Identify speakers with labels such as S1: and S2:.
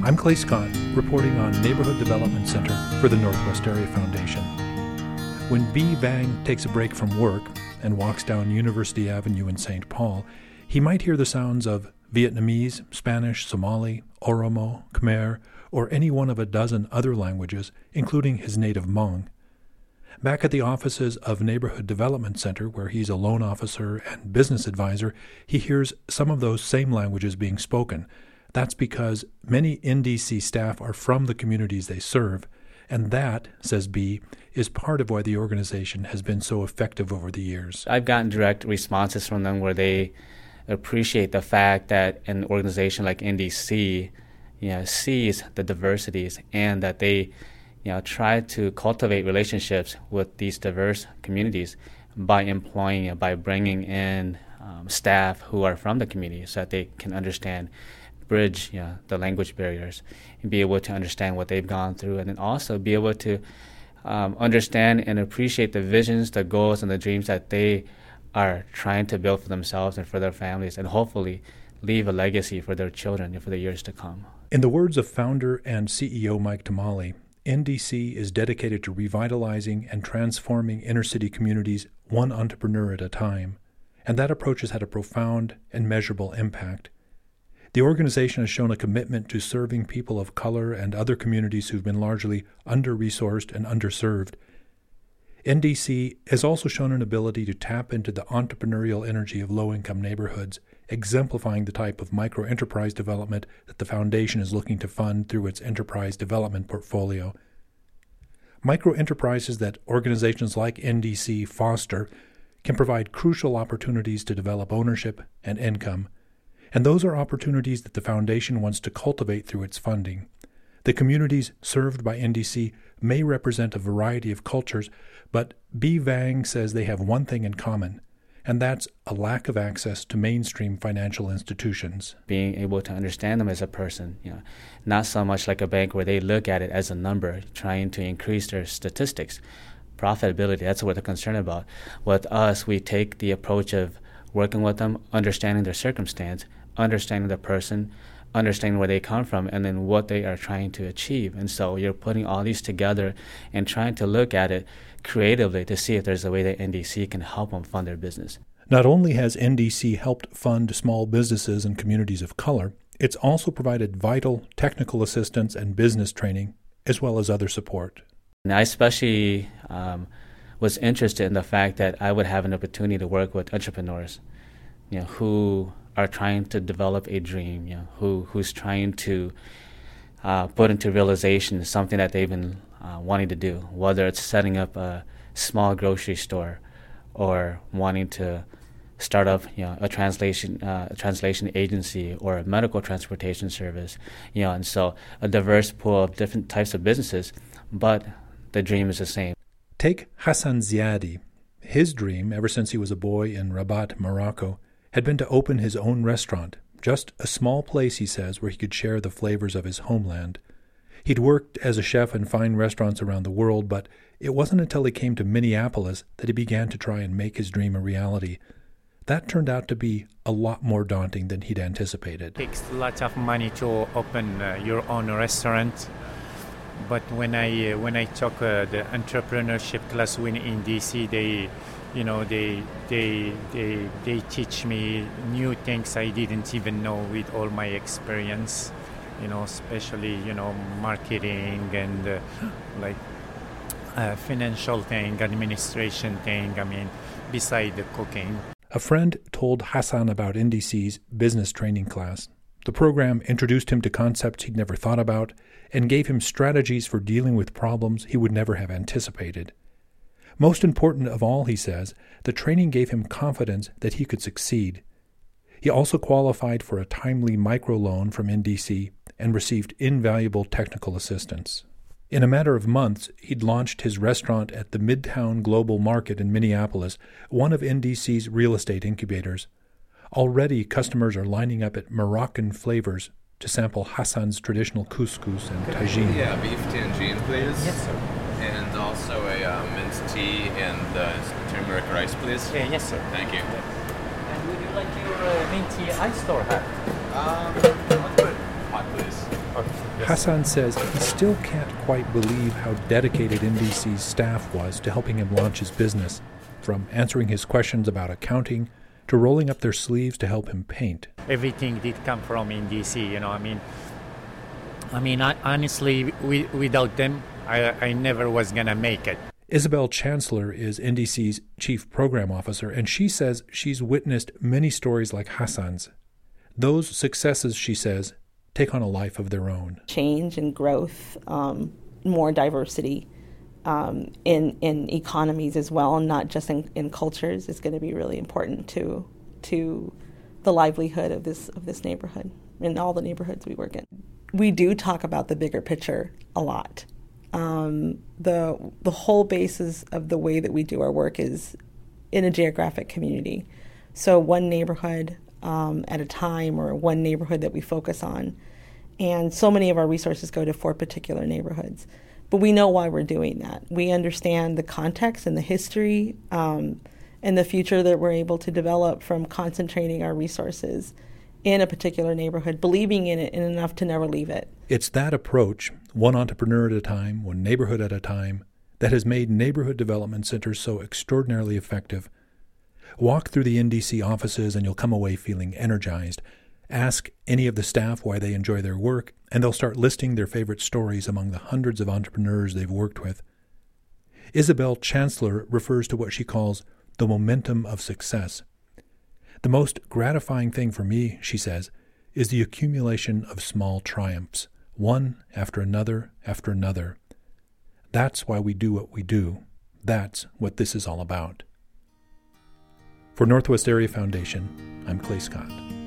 S1: I'm Clay Scott, reporting on Neighborhood Development Center for the Northwest Area Foundation. When B. Vang takes a break from work and walks down University Avenue in St. Paul, he might hear the sounds of Vietnamese, Spanish, Somali, Oromo, Khmer, or any one of a dozen other languages, including his native Hmong. Back at the offices of Neighborhood Development Center, where he's a loan officer and business advisor, he hears some of those same languages being spoken. That's because many NDC staff are from the communities they serve, and that, says B, is part of why the organization has been so effective over the years.
S2: I've gotten direct responses from them where they appreciate the fact that an organization like NDC sees the diversities and that they try to cultivate relationships with these diverse communities by employing, by bringing in staff who are from the community so that they can bridge the language barriers and be able to understand what they've gone through, and then also be able to understand and appreciate the visions, the goals, and the dreams that they are trying to build for themselves and for their families, and hopefully leave a legacy for their children and for the years to come.
S1: In the words of founder and CEO Mike Tamale, NDC is dedicated to revitalizing and transforming inner-city communities one entrepreneur at a time, and that approach has had a profound and measurable impact. The organization has shown a commitment to serving people of color and other communities who've been largely under-resourced and underserved. NDC has also shown an ability to tap into the entrepreneurial energy of low-income neighborhoods, exemplifying the type of micro-enterprise development that the foundation is looking to fund through its enterprise development portfolio. Micro-enterprises that organizations like NDC foster can provide crucial opportunities to develop ownership and income, and those are opportunities that the foundation wants to cultivate through its funding. The communities served by NDC may represent a variety of cultures, but B. Vang says they have one thing in common, and that's a lack of access to mainstream financial institutions.
S2: Being able to understand them as a person, not so much like a bank where they look at it as a number, trying to increase their statistics. Profitability, that's what they're concerned about. With us, we take the approach of working with them, understanding their circumstance, understanding the person, understanding where they come from, and then what they are trying to achieve. And so you're putting all these together and trying to look at it creatively to see if there's a way that NDC can help them fund their business.
S1: Not only has NDC helped fund small businesses and communities of color, it's also provided vital technical assistance and business training, as well as other support.
S2: And I especially was interested in the fact that I would have an opportunity to work with entrepreneurs, who are trying to develop a dream, who's trying to put into realization something that they've been wanting to do, whether it's setting up a small grocery store or wanting to start up, a translation agency or a medical transportation service, and so a diverse pool of different types of businesses, but the dream is the same.
S1: Take Hassan Ziadi. His dream, ever since he was a boy in Rabat, Morocco, had been to open his own restaurant, just a small place, he says, where he could share the flavors of his homeland. He'd worked as a chef in fine restaurants around the world, but it wasn't until he came to Minneapolis that he began to try and make his dream a reality. That turned out to be a lot more daunting than he'd anticipated.
S3: It takes a lot of money to open your own restaurant. But when I took the entrepreneurship class in DC, they teach me new things I didn't even know with all my experience, especially marketing and financial thing, administration thing. Beside the cooking.
S1: A friend told Hassan about NDC's business training class. The program introduced him to concepts he'd never thought about and gave him strategies for dealing with problems he would never have anticipated. Most important of all, he says, the training gave him confidence that he could succeed. He also qualified for a timely microloan from NDC and received invaluable technical assistance. In a matter of months, he'd launched his restaurant at the Midtown Global Market in Minneapolis, one of NDC's real estate incubators. Already, customers are lining up at Moroccan Flavors to sample Hassan's traditional couscous and tagine.
S4: Yeah, beef tangine, please.
S3: Yes, sir.
S4: And also a mint tea and turmeric rice, please.
S3: Yeah, yes, sir.
S4: Thank you.
S3: And would you like your mint tea iced or hot?
S4: Let's put it hot, please.
S1: Hassan says he still can't quite believe how dedicated NDC's staff was to helping him launch his business, from answering his questions about accounting to rolling up their sleeves to help him paint.
S3: Everything did come from NDC, you know. I honestly, without them, I never was gonna make it.
S1: Isabel Chancellor is NDC's chief program officer, and she says she's witnessed many stories like Hassan's. Those successes, she says, take on a life of their own.
S5: Change and growth, more diversity in economies as well, and not just in cultures, is going to be really important to the livelihood of this neighborhood and all the neighborhoods we work in. We do talk about the bigger picture a lot. The whole basis of the way that we do our work is in a geographic community. So one neighborhood at a time, or one neighborhood that we focus on. And so many of our resources go to 4 particular neighborhoods. But we know why we're doing that. We understand the context and the history and the future that we're able to develop from concentrating our resources in a particular neighborhood, believing in it enough to never leave it.
S1: It's that approach, one entrepreneur at a time, one neighborhood at a time, that has made neighborhood development centers so extraordinarily effective. Walk through the NDC offices and you'll come away feeling energized. Ask any of the staff why they enjoy their work, and they'll start listing their favorite stories among the hundreds of entrepreneurs they've worked with. Isabel Chancellor refers to what she calls the momentum of success. The most gratifying thing for me, she says, is the accumulation of small triumphs, one after another after another. That's why we do what we do. That's what this is all about. For Northwest Area Foundation, I'm Clay Scott.